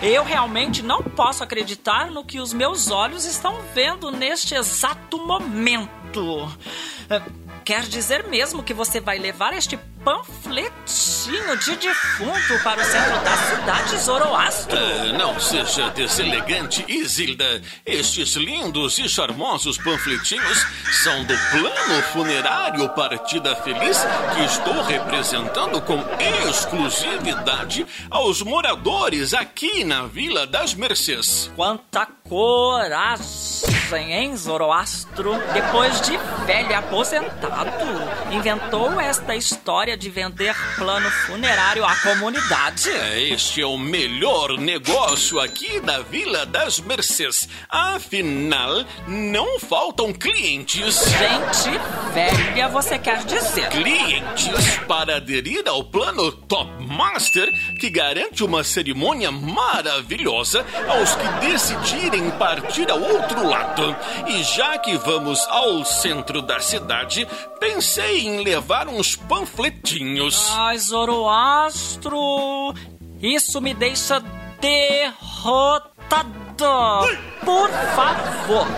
Eu realmente não posso acreditar no que os meus olhos estão vendo neste exato momento. Quer dizer mesmo que você vai levar este panfletinho de defunto para o centro da cidade, Zoroastro? Não seja deselegante, Isilda. Estes lindos e charmosos panfletinhos são do plano funerário Partida Feliz que estou representando com exclusividade aos moradores aqui na Vila das Mercês. Quanta coragem, hein, Zoroastro? Depois de velho aposentado, inventou esta história de vender plano funerário à comunidade. Este é o melhor negócio aqui da Vila das Mercês. Afinal, não faltam clientes. Gente velha, você quer dizer? Clientes para aderir ao plano Top Master, que garante uma cerimônia maravilhosa aos que decidirem partir ao outro lado. E já que vamos ao centro da cidade, pensei em levar uns panfletinhos. Ai, Zoroastro, isso me deixa derrotado. Por favor,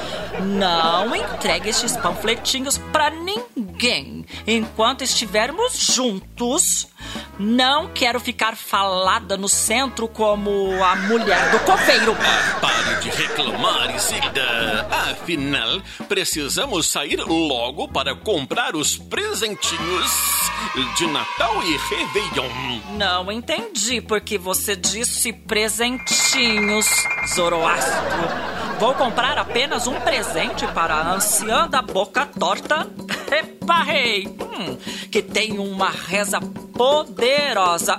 não entregue estes panfletinhos pra ninguém enquanto estivermos juntos. Não quero ficar falada no centro como a mulher do coveiro. Pare de reclamar, Isilda. Afinal, precisamos sair logo para comprar os presentinhos de Natal e Réveillon. Não entendi porque você disse presentinhos, Zoroastro. Vou comprar apenas um presente para a anciã da boca torta, Reparei, que tem uma reza poderosa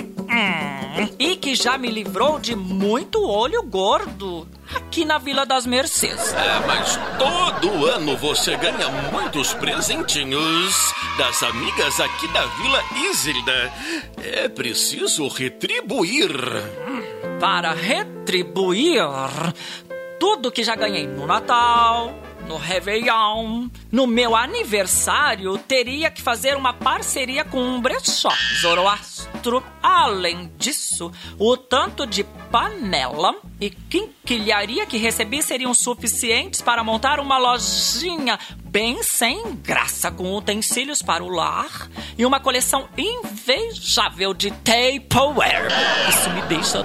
e que já me livrou de muito olho gordo aqui na Vila das Mercês. Mas todo ano você ganha muitos presentinhos das amigas aqui da Vila, Isilda. É preciso retribuir. Para retribuir tudo que já ganhei no Natal, no Réveillon, no meu aniversário, teria que fazer uma parceria com um brechó, Zoroastro. Além disso, o tanto de panela e quinquilharia que recebi seriam suficientes para montar uma lojinha bem sem graça, com utensílios para o lar e uma coleção invejável de Tupperware. Isso me deixa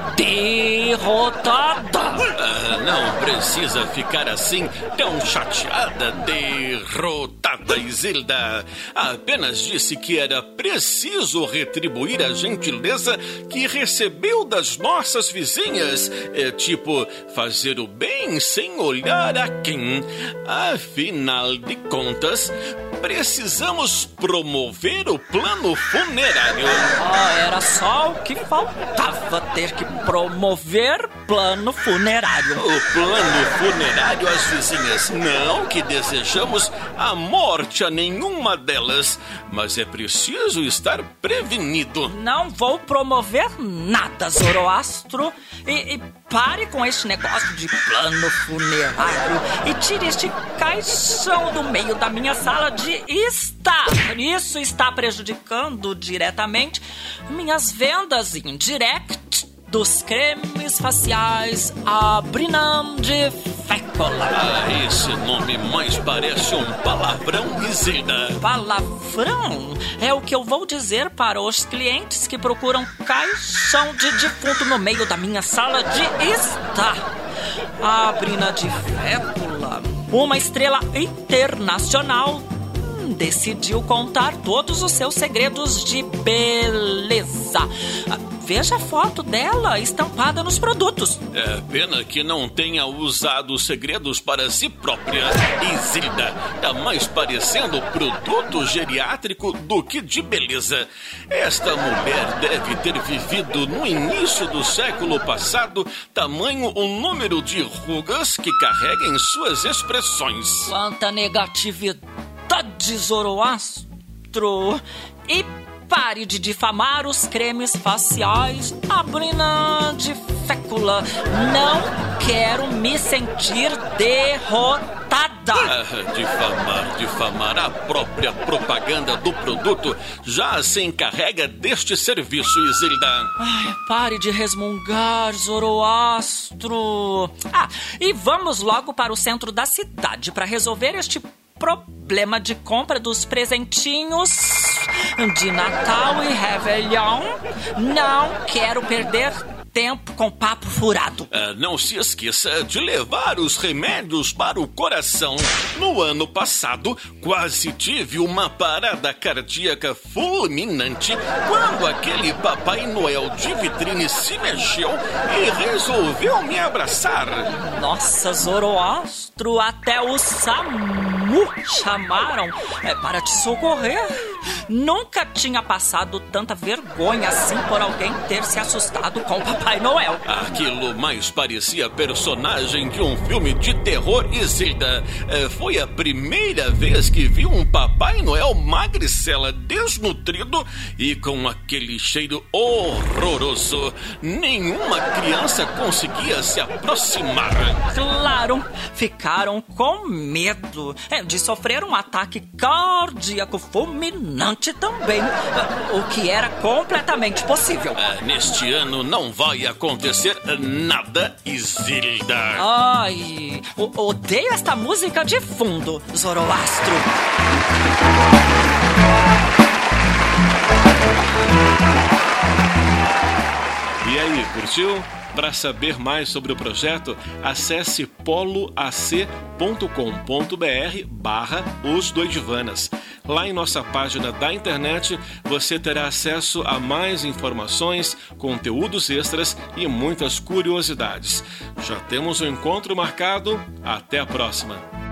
derrotada. Não precisa ficar assim tão chateada, derrotada, Isilda. Apenas disse que era preciso retribuir a gentileza que recebeu das nossas vizinhas. Tipo, fazer o bem sem olhar a quem. Afinal de contas, precisamos promover o plano funerário. Era só o que faltava, ter que promover plano funerário. O plano funerário às vizinhas. Não que desejamos a morte a nenhuma delas, mas é preciso estar prevenido. Não vou promover nada, Zoroastro. E pare com este negócio de plano funerário e tire este caixão do meio da minha sala de estar. Isso está prejudicando diretamente minhas vendas indirect dos cremes faciais Abrinam de Fécula. Esse nome mais parece um palavrão, Isilda. Palavrão? É o que eu vou dizer para os clientes que procuram caixão de defunto no meio da minha sala de estar. Abrina de Fécula, uma estrela internacional, decidiu contar todos os seus segredos de beleza. Veja a foto dela estampada nos produtos. É pena que não tenha usado os segredos para si própria. Isilda, tá mais parecendo produto geriátrico do que de beleza. Esta mulher deve ter vivido no início do século passado, tamanho o número de rugas que carrega em suas expressões. Quanta negatividade, Zoroastro. Zoroastro. E pare de difamar os cremes faciais. Abrina de fécula. Não quero me sentir derrotada. Difamar a própria propaganda do produto já se encarrega deste serviço, Isilda. Ai, pare de resmungar, Zoroastro. E vamos logo para o centro da cidade para resolver este problema de compra dos presentinhos de Natal e Réveillon. Não quero perder tempo com papo furado. Não se esqueça de levar os remédios para o coração. No ano passado, quase tive uma parada cardíaca fulminante quando aquele Papai Noel de vitrine se mexeu e resolveu me abraçar. Nossa, Zoroastro, até o SAMU chamaram para te socorrer. Nunca tinha passado tanta vergonha assim por alguém ter se assustado com o Papai Noel. Aquilo mais parecia personagem de um filme de terror, Isilda. Foi a primeira vez que vi um Papai Noel magricela, desnutrido e com aquele cheiro horroroso. Nenhuma criança conseguia se aproximar. Claro, ficaram com medo de sofrer um ataque cardíaco fulminante também, o que era completamente possível. Neste ano não vai acontecer nada, Isilda. Ai, odeio esta música de fundo, Zoroastro. E aí, curtiu? Para saber mais sobre o projeto, acesse poloac.com.br/os2divanas. Lá em nossa página da internet, você terá acesso a mais informações, conteúdos extras e muitas curiosidades. Já temos um encontro marcado. Até a próxima!